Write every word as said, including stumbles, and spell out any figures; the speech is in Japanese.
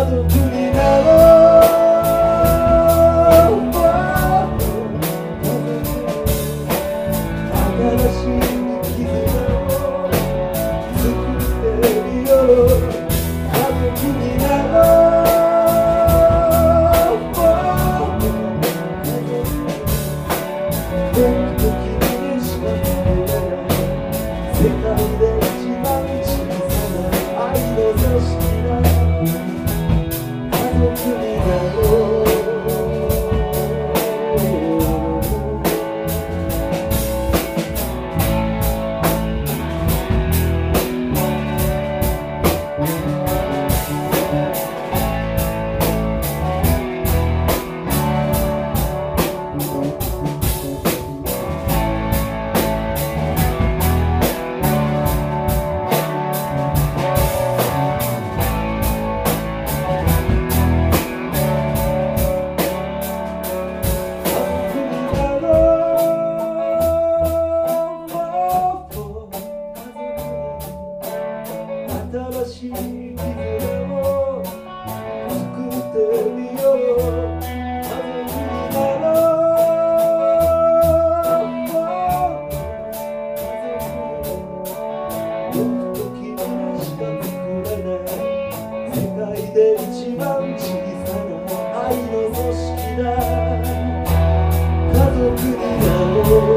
族になろう。新しい絆を作ってみよう。家族になろう。僕と君でしか作れない世界で一番小さな愛の組織だ。家族になろう。新しい絆を作ってみよう。家族になろう。僕と君でしか作れない世界で一番小さな愛の組織だ。家族になろう。